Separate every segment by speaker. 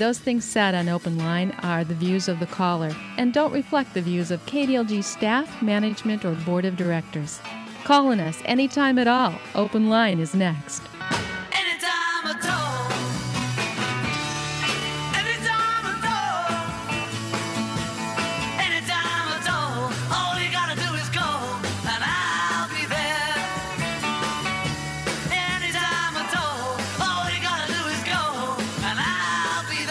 Speaker 1: those things said on Open Line are the views of the caller and don't reflect the views of KDLG staff, management, or board of directors. Calling us anytime at all. Open Line is next.
Speaker 2: Anytime at all. Anytime at all. Anytime at all. All you gotta do is call and I'll be there. Anytime at all. All you gotta do is call and I'll be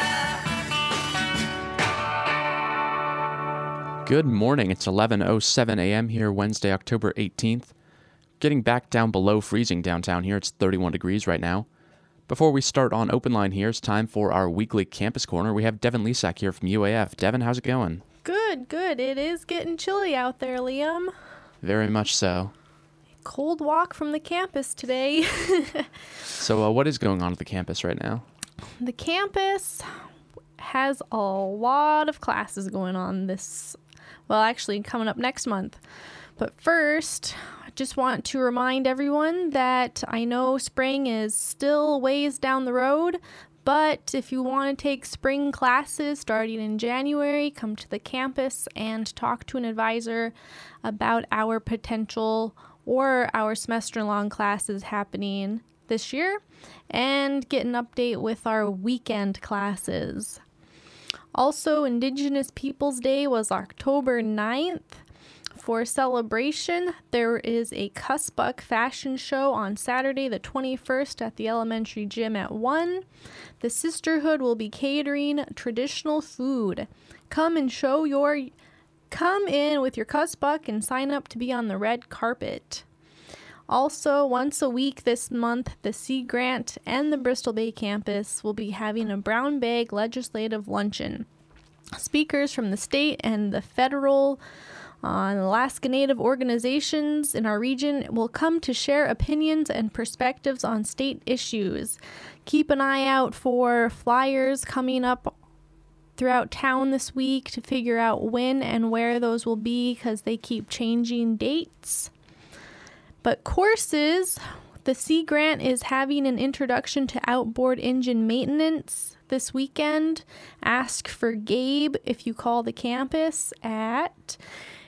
Speaker 2: there.
Speaker 3: Good morning. It's 11:07 a.m. here, Wednesday, October 18th. Getting back down below freezing downtown here. It's 31 degrees right now. Before we start on Open Line here, it's time for our weekly campus corner. We have Devin Lesak here from UAF. Devin, how's it going?
Speaker 4: Good. It is getting chilly out there, Liam.
Speaker 3: Very much so.
Speaker 4: Cold walk from the campus today.
Speaker 3: So what is going on at the campus right now?
Speaker 4: The campus has a lot of classes going on actually coming up next month. But first, I just want to remind everyone that I know spring is still ways down the road, but if you want to take spring classes starting in January, come to the campus and talk to an advisor about our potential or our semester-long classes happening this year and get an update with our weekend classes. Also, Indigenous Peoples Day was October 9th. For celebration, there is a Cussbuck fashion show on Saturday the 21st at the elementary gym at 1. The Sisterhood will be catering traditional food. Come in with your Cussbuck and sign up to be on the red carpet. Also, once a week this month, the Sea Grant and the Bristol Bay campus will be having a brown bag legislative luncheon. Speakers from the state and the federal Alaska Native organizations in our region will come to share opinions and perspectives on state issues. Keep an eye out for flyers coming up throughout town this week to figure out when and where those will be because they keep changing dates. But courses, the Sea Grant is having an introduction to outboard engine maintenance this weekend. Ask for Gabe if you call the campus at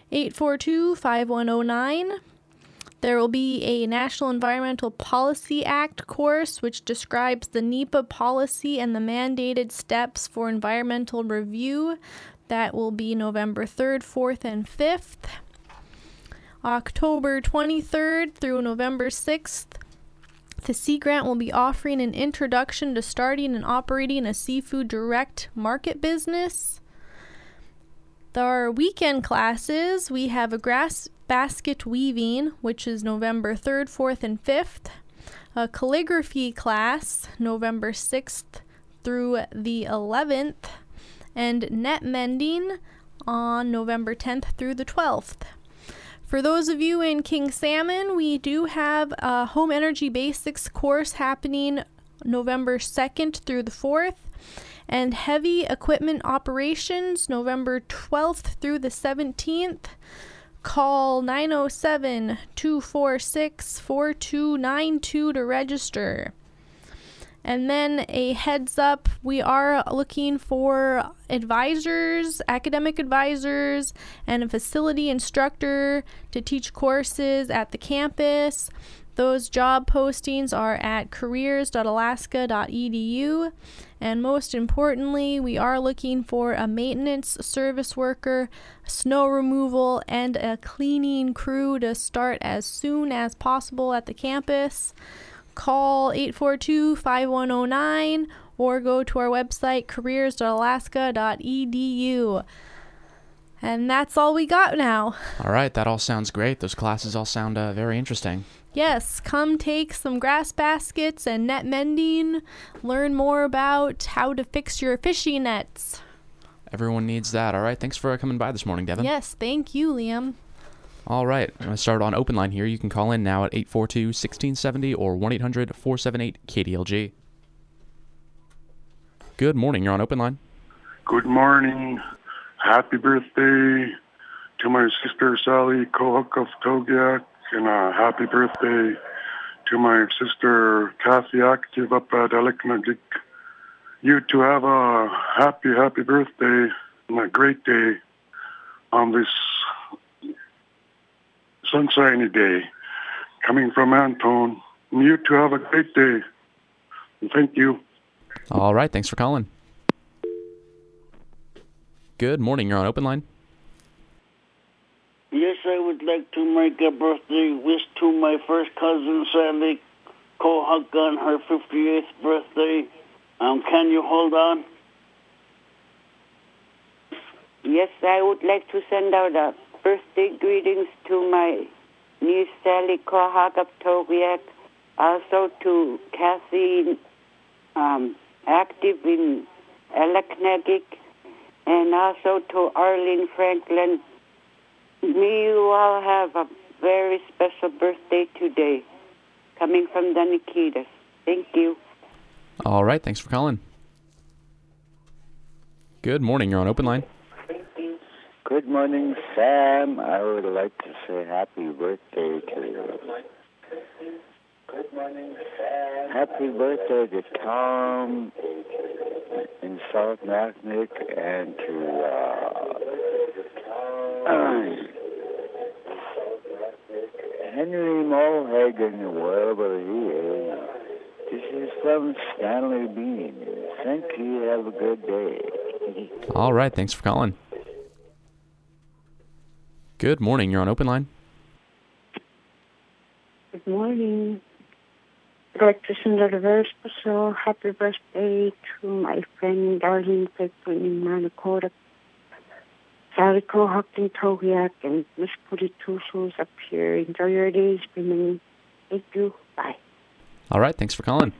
Speaker 4: 842-5109. There will be a National Environmental Policy Act course which describes the NEPA policy and the mandated steps for environmental review. That will be November 3rd, 4th, and 5th. October 23rd through November 6th, the Sea Grant will be offering an introduction to starting and operating a seafood direct market business. Our weekend classes, we have a grass basket weaving, which is November 3rd, 4th, and 5th. A calligraphy class, November 6th through the 11th. And net mending on November 10th through the 12th. For those of you in King Salmon, we do have a Home Energy Basics course happening November 2nd through the 4th. And heavy equipment operations, November 12th through the 17th. Call 907-246-4292 to register. And then a heads up, we are looking for advisors, academic advisors, and a facility instructor to teach courses at the campus. Those job postings are at careers.alaska.edu. And most importantly, we are looking for a maintenance service worker, snow removal, and a cleaning crew to start as soon as possible at the campus. Call 842-5109 or go to our website, careers.alaska.edu. And that's all we got now.
Speaker 3: All right, that all sounds great. Those classes all sound very interesting.
Speaker 4: Yes, come take some grass baskets and net mending. Learn more about how to fix your fishing nets.
Speaker 3: Everyone needs that. All right, thanks for coming by this morning, Devin.
Speaker 4: Yes, thank you, Liam.
Speaker 3: All right, I'm going to start on Open Line here. You can call in now at 842-1670 or 1-800-478-KDLG. Good morning. You're on Open Line.
Speaker 5: Good morning. Happy birthday to my sister Sally Kohuk of Togiak, and happy birthday to my sister Kathy Active up at Eliknagik. You two have a happy birthday and a great day on this sunshiny day. Coming from Antone. And you two have a great day. And thank you.
Speaker 3: All right, thanks for calling. Good morning, you're on Open Line.
Speaker 6: Yes, I would like to make a birthday wish to my first cousin, Sally Kohak, on her 58th birthday. Can you hold on?
Speaker 7: Yes, I would like to send out a birthday greetings to my niece, Sally Kohak of Togiak, also to Kathy, active in Eleknagik, and also to Arlene Franklin. May you all have a very special birthday today. Coming from the Nikitas. Thank you.
Speaker 3: All right, thanks for calling. Good morning, you're on Open Line.
Speaker 8: Good morning, Sam. I would like to say happy birthday to you. Good morning, Sam. Happy birthday to Tom in South Naknek and to Henry Mulhagen, wherever he is. This is from Stanley Bean. Thank you. Have a good day.
Speaker 3: All right, thanks for calling. Good morning, you're on Open Line.
Speaker 9: Good morning. I'd like to send out a very special happy birthday to my friend Darlene Franklin in Manakota, Sally Kohak in Togiak, and Miss Puri Tusos up here. Enjoy your days, Bimini. Thank you. Bye.
Speaker 3: All right, thanks for calling.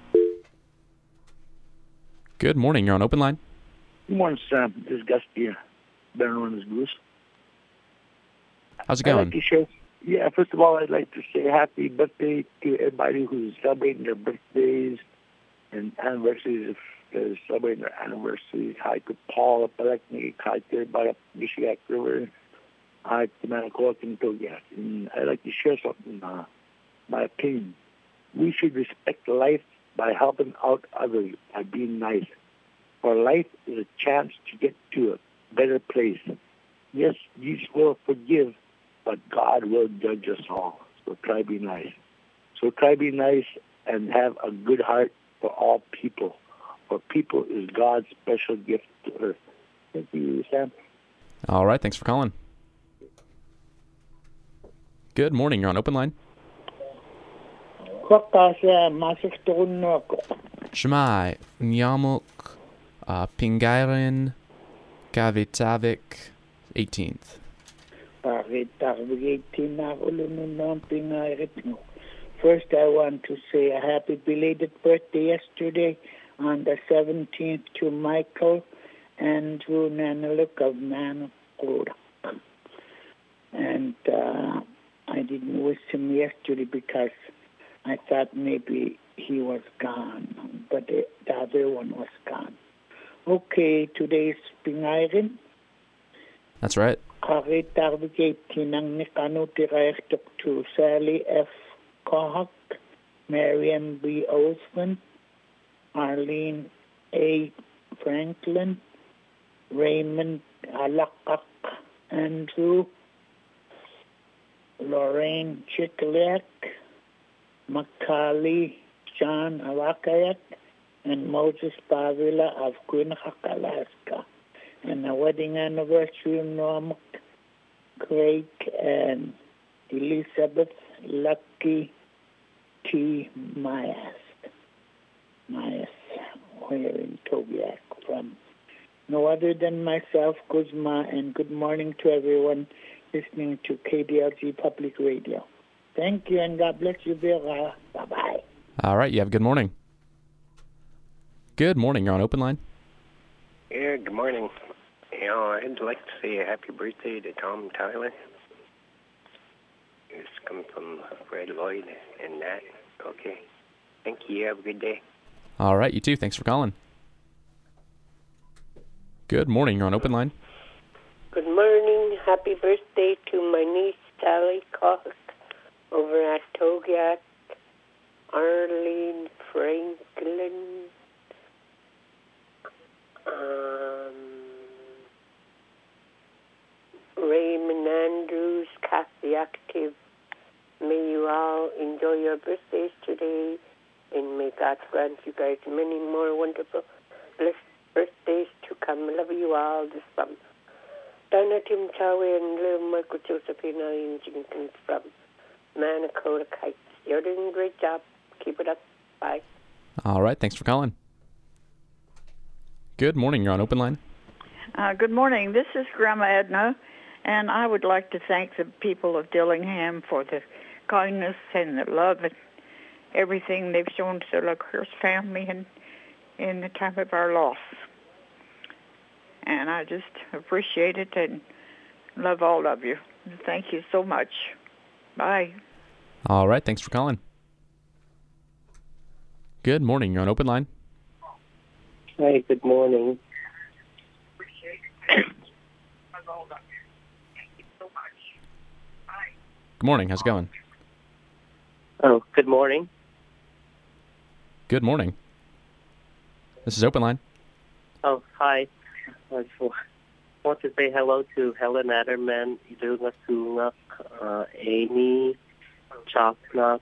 Speaker 3: Good morning, you're on Open Line.
Speaker 10: Good morning, Sam. This is Gus here, better known as Goose.
Speaker 3: How's it going?
Speaker 10: First of all, I'd like to say happy birthday to everybody who's celebrating their birthdays and anniversaries. If they're celebrating their anniversaries, hi to Paul up Alekni, hi to everybody up Nishiak River, hi to Manakota and Togiak. And I'd like to share something, my opinion. We should respect life by helping out others, by being nice. For life is a chance to get to a better place. Yes, Jesus will forgive, but God will judge us all. So try be nice. So try be nice and have a good heart for all people. For people is God's special gift to earth. Thank you, Sam.
Speaker 3: All right, thanks for calling. Good morning, you're on Open Line. Shemai, Nyamuk, Pingairin, Kavitavik, 18th.
Speaker 11: First, I want to say a happy belated birthday yesterday on the 17th to Michael Andrew Nanaluk of Manakota. And I didn't wish him yesterday because I thought maybe he was gone, but the other one was gone. Okay, today's Pingairin.
Speaker 3: That's right.
Speaker 11: To Sally F. Kohak, Mariam B. Osman, Arlene A. Franklin, Raymond Alakak Andrew, Lorraine Chikliak, Macaulay John Awakayak, and Moses Pavila of Quinnipiac, Alaska. And a wedding anniversary of Norma Craig and Elizabeth Lucky T. Myas, here in Togiak, from no other than myself, Kuzma, and good morning to everyone listening to KDLG Public Radio. Thank you, and God bless you, Vera. Bye-bye.
Speaker 3: All right, you have a good morning. Good morning, you're on Open Line.
Speaker 12: Yeah, good morning. I'd like to say a happy birthday to Tom Tyler. It's coming from Fred Lloyd and Nat. Okay. Thank you. Have a good day.
Speaker 3: All right, you too. Thanks for calling. Good morning. You're on Open Line.
Speaker 13: Good morning. Happy birthday to my niece, Sally Koch, over at Raymond Andrews, Kathy Active. May you all enjoy your birthdays today, and may God grant you guys many more wonderful, blessed birthdays to come. I love you all this summer. Donna Tim Chowie and little Michael Josephine Eileen Jenkins from Manakota Heights. You're doing a great job. Keep it up. Bye.
Speaker 3: All right, thanks for calling. Good morning, you're on Open Line.
Speaker 14: Good morning. This is Grandma Edna, and I would like to thank the people of Dillingham for the kindness and the love and everything they've shown to the Luckhurst family in the time of our loss. And I just appreciate it and love all of you. Thank you so much. Bye.
Speaker 3: All right, thanks for calling. Good morning, you're on Open Line.
Speaker 15: Hi, good morning.
Speaker 3: Good morning, how's it going?
Speaker 15: Oh, good morning.
Speaker 3: Good morning. This is Open Line.
Speaker 15: Oh, hi. I just want to say hello to Helen Adderman, Ilunga Sungak, Amy, Chaknak,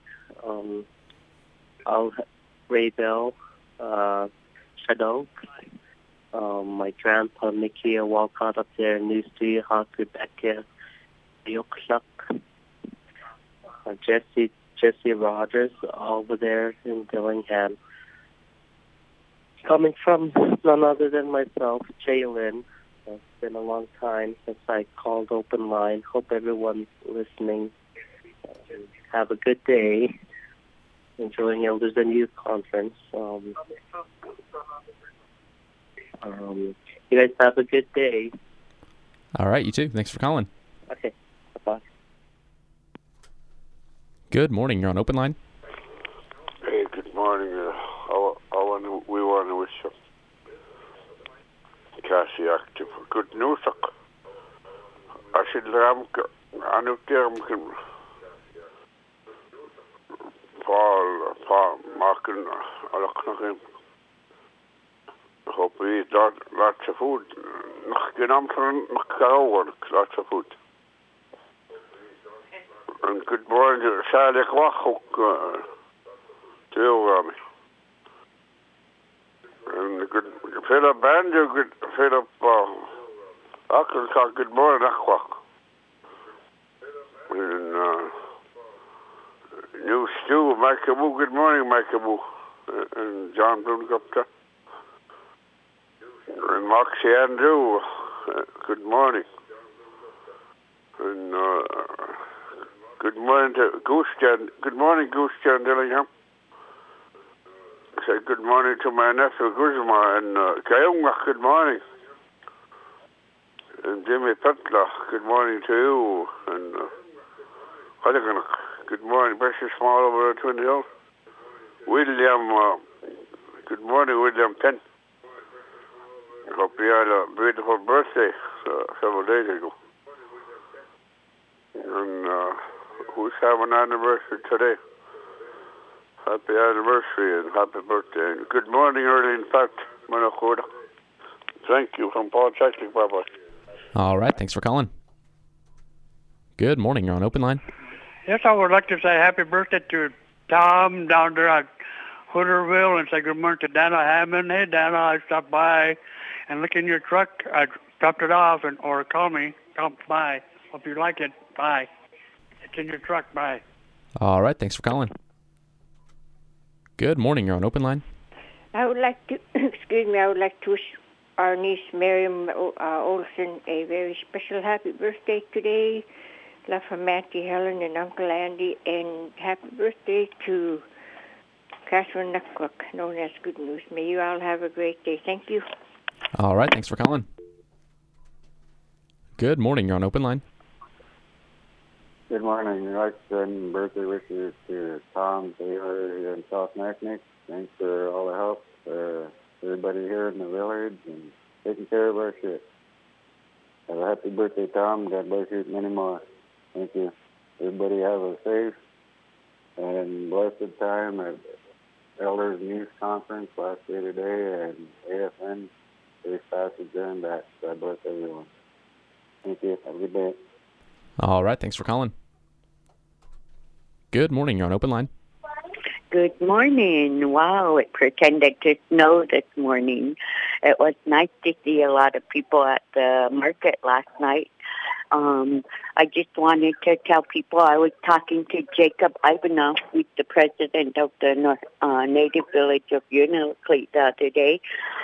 Speaker 15: Al Ray Bell, Shadow, my grandpa Mickey Walcott up there in New Street, Hawk Rebecca, Yokluk, Jesse Rogers over there in Dillingham. Coming from none other than myself, Jalen. It's been a long time since I called Open Line. Hope everyone's listening. Have a good day. Enjoying Elders and Youth Conference. You guys have a good day.
Speaker 3: All right, you too. Thanks for calling.
Speaker 15: Okay, bye-bye.
Speaker 3: Good morning, you're on Open Line.
Speaker 5: Hey, good morning. We want to wish you Cassie Active good news. I should Paul Markin Alaknakim. Hope we eat lots of food. Lots of food. And good morning to Sally Kwachuk to you, and good Philip Andrew, good Philip Arkansas, good morning, Aquak. And New Stew, Micaboo, good morning, Micaboo. And John Blumgupta. And Moxie Andrew, good morning. And good morning to Goose Jan. Good morning, Goose Jan Dillingham. Say good morning to my nephew Guzma and Kayunga, good morning. And Jimmy Petla, good morning to you. And good morning, Precious Small over at Twin Hills. William, good morning, William Penn. I hope you had a beautiful birthday several days ago. And who's having an anniversary today? Happy anniversary and happy birthday. And good morning, early in fact, Manakota. Thank you from Paul Chechlik. Bye-bye.
Speaker 3: All right, thanks for calling. Good morning, you're on Open Line.
Speaker 16: Yes, I would like to say happy birthday to Tom down there at Hooterville and say good morning to Dana Hammond. Hey, Dana, I stopped by and look in your truck. I dropped it off or call me. Come by. Hope you like it. Bye. It's in your truck. Bye.
Speaker 3: All right, thanks for calling. Good morning, you're on Open Line.
Speaker 17: I would like to, I would like to wish our niece Miriam Olson a very special happy birthday today. Love from Auntie Helen and Uncle Andy, and happy birthday to Catherine Nuckluck, known as Good News. May you all have a great day. Thank you.
Speaker 3: All right, thanks for calling. Good morning, you're on Open Line.
Speaker 18: Good morning. I'd like to send birthday wishes to Tom Taylor here in South Naknek. Thanks for all the help. Everybody here in the village and taking care of our shit. Have a happy birthday, Tom. God bless you many more. Thank you. Everybody have a safe and blessed time at Elders News Conference last day today and AFN. Stay message there and back. God bless everyone. Thank you. Have a good day.
Speaker 3: All right, thanks for calling. Good morning, you're on Open Line.
Speaker 19: Good morning. Wow, it pretended to snow this morning. It was nice to see a lot of people at the market last night. I just wanted to tell people I was talking to Jacob Ivanov, who's the president of the native village of Unalakleet the other day.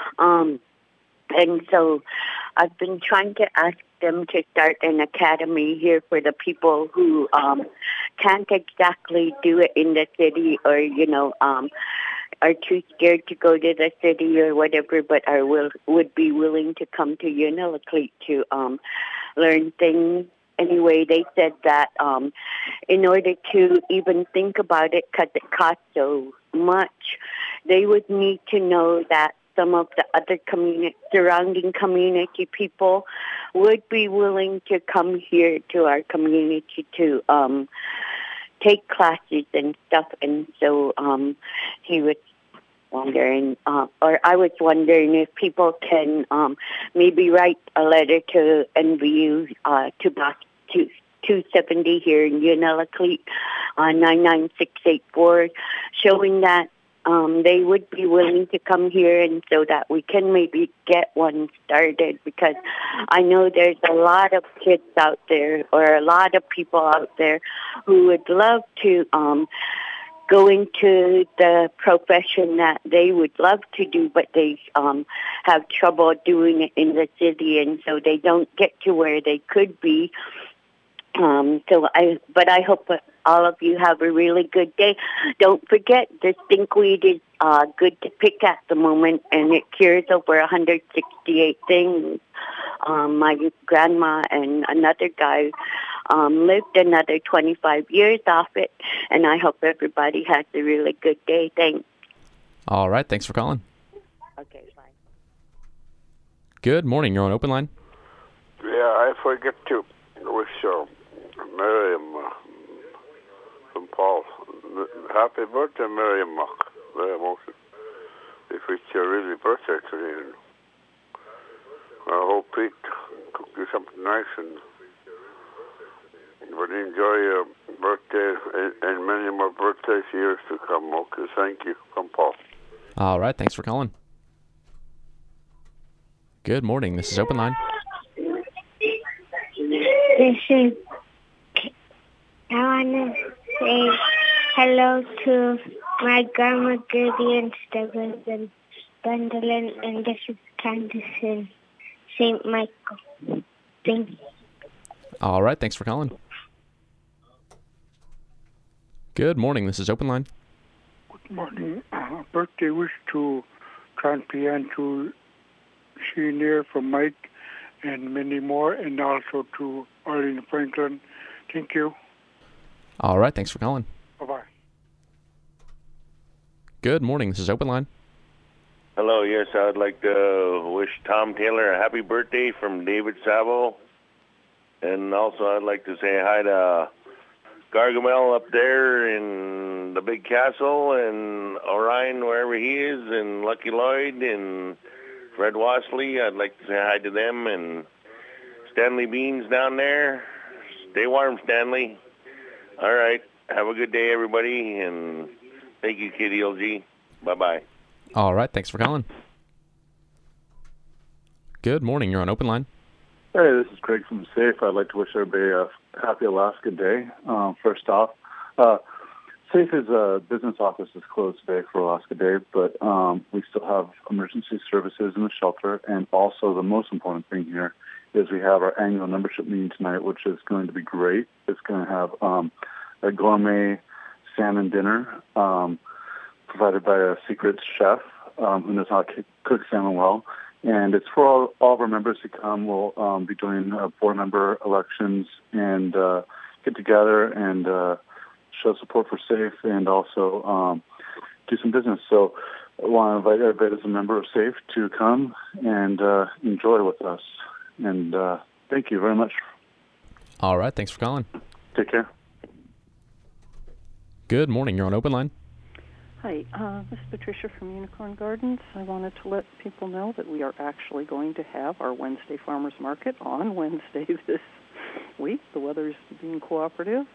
Speaker 19: And so I've been trying to ask them to start an academy here for the people who can't exactly do it in the city or, are too scared to go to the city or whatever, but would be willing to come to Unalakleet to learn things. Anyway, they said that in order to even think about it, because it costs so much, they would need to know that some of the other surrounding community people would be willing to come here to our community to take classes and stuff. And so he was wondering, or I was wondering if people can maybe write a letter to NVU to Box 270 here in Unalakleet on 99684, showing that they would be willing to come here, and so that we can maybe get one started, because I know there's a lot of kids out there or a lot of people out there who would love to go into the profession that they would love to do, but they have trouble doing it in the city, and so they don't get to where they could be. But I hope all of you have a really good day. Don't forget, the stinkweed is good to pick at the moment, and it cures over 168 things. My grandma and another guy lived another 25 years off it, and I hope everybody has a really good day. Thanks.
Speaker 3: All right, thanks for calling.
Speaker 19: Okay, bye.
Speaker 3: Good morning, you're on Open Line.
Speaker 5: Yeah, I forget to wish Miriam from Paul. Happy birthday, Miriam Mock. Very emotional. If it's your really birthday today, and I hope Pete cook you something nice and but enjoy your birthday and many more birthdays years to come. Okay, thank you from Paul.
Speaker 3: All right, thanks for calling. Good morning, this is Open Line.
Speaker 20: This is, I want to say hello to my grandma Gertie and Stephen and Gwendolyn, and this is Candace in St. Michael. Thank you.
Speaker 3: All right, thanks for calling. Good morning, this is Open Line.
Speaker 16: Good morning. Birthday wish to Tranpian, to Sheener from Mike, and many more, and also to Arlene Franklin. Thank you.
Speaker 3: All right, thanks for calling.
Speaker 16: Bye-bye.
Speaker 3: Good morning, this is Open Line.
Speaker 21: Hello, yes, I would like to wish Tom Taylor a happy birthday from David Savo. And also I'd like to say hi to Gargamel up there in the big castle, and Orion wherever he is, and Lucky Lloyd, and Fred Wasley. I'd like to say hi to them, and Stanley Beans down there. Stay warm, Stanley. All right. Have a good day, everybody, and thank you, KDLG. Bye-bye.
Speaker 3: All right, thanks for calling. Good morning, you're on Open Line.
Speaker 22: Hey, this is Craig from SAFE. I'd like to wish everybody a happy Alaska Day. First off, SAFE's business office is closed today for Alaska Day, but we still have emergency services in the shelter, and also the most important thing here is we have our annual membership meeting tonight, which is going to be great. It's going to have a gourmet salmon dinner provided by a secret chef who knows how to cook salmon well. And it's for all of our members to come. We'll be doing board member elections and get together and show support for SAFE, and also do some business. So I want to invite everybody as a member of SAFE to come and enjoy with us. And thank you very much.
Speaker 3: All right, thanks for calling.
Speaker 22: Take care.
Speaker 3: Good morning, you're on Open Line.
Speaker 1: Hi, this is Patricia from Unicorn Gardens. I wanted to let people know that we are actually going to have our Wednesday Farmers Market on Wednesday this week. The weather's being cooperative.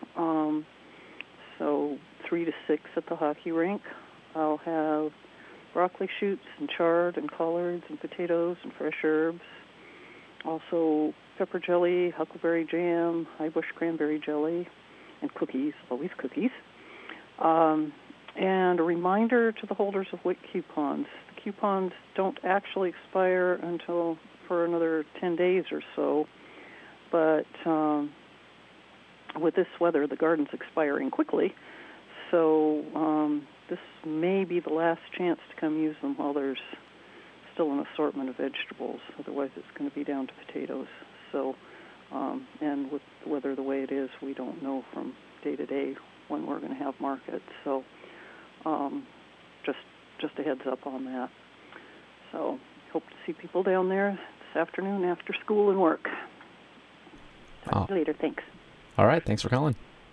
Speaker 1: So 3 to 6 at the hockey rink. I'll have broccoli shoots and chard and collards and potatoes and fresh herbs. Also pepper jelly, huckleberry jam, high bush cranberry jelly, and cookies, always cookies. And a reminder to the holders of WIC coupons. The coupons don't actually expire until for another 10 days or so. But with this weather, the garden's expiring quickly. So this may be the last chance to come use them while there's still an assortment of vegetables. Otherwise, it's going to be down to potatoes. So, and with the weather the way it is, we don't know from day to day when we're going to have markets. So just a heads up on that. So hope to see people down there this afternoon after school and work. Talk to you later. Thanks.
Speaker 3: All right. Thanks for calling.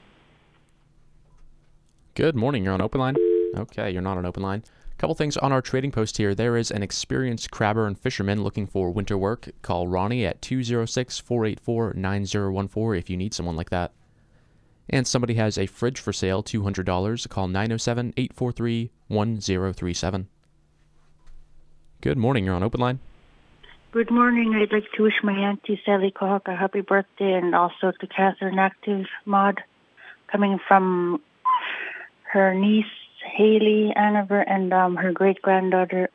Speaker 3: Good morning. You're on open line. Okay, you're not on open line. A couple things on our trading post here. There is an experienced crabber and fisherman looking for winter work. Call Ronnie at 206-484-9014 if you need someone like that. And somebody has a fridge for sale, $200. Call 907-843-1037. Good morning. You're on open line.
Speaker 2: Good morning. I'd like to wish my Auntie Sally Kohak a happy birthday, and also to Catherine Active Mod, coming from her niece Haley Aniver and her great-granddaughter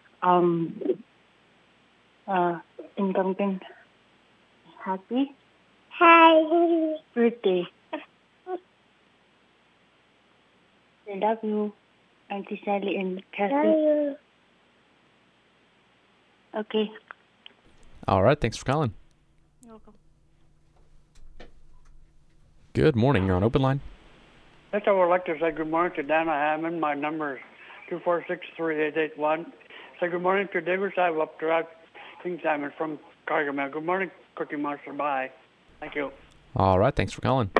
Speaker 2: in Duncan. Happy birthday. I love you, Auntie Sally and Catherine. Okay.
Speaker 3: All right. Thanks for calling.
Speaker 2: You're welcome.
Speaker 3: Good morning. You're on open line.
Speaker 16: Yes, I would like to say good morning to Dana Hammond. My number is 246-3881. Say good morning to David Simon up to King Simon from Cargamel. Good morning, Cookie Monster. Bye. Thank you.
Speaker 3: All right. Thanks for calling.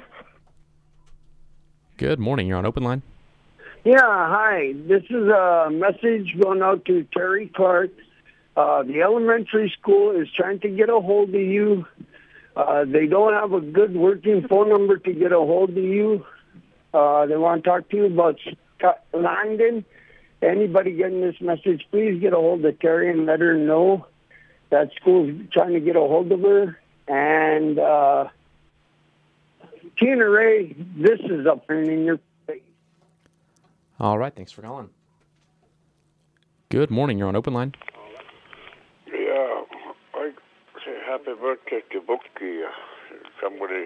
Speaker 3: Good morning. You're on open line.
Speaker 6: Yeah, hi. This is a message going out to Terry Clark. The elementary school is trying to get a hold of you. They don't have a good working phone number to get a hold of you. They want to talk to you about Scott Langdon. Anybody getting this message, please get a hold of Terry and let her know that school's trying to get a hold of her. And Tina Ray, this is up in your face.
Speaker 3: All right. Thanks for calling. Good morning. You're on open line.
Speaker 5: Yeah, I say happy birthday to Bookie. Somebody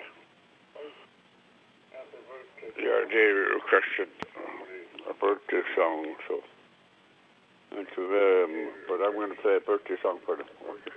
Speaker 5: the other day requested a birthday song, so and to them, but I'm going to play a birthday song for them.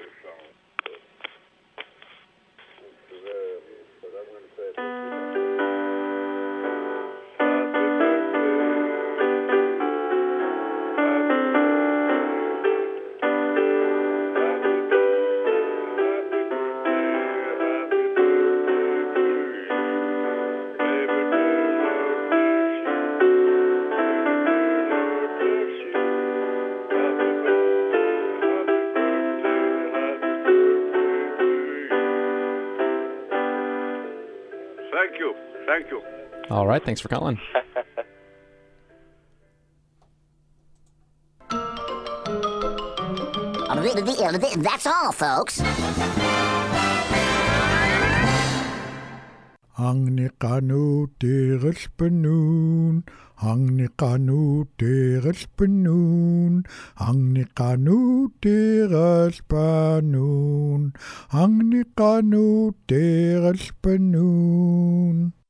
Speaker 5: Thank you.
Speaker 3: All right. Thanks for calling.
Speaker 23: That's all, folks.
Speaker 24: Hang ni kanu teres penun, hang ni kanu teres penun, hang ni kanu teres penun, hang ni kanu teres penun.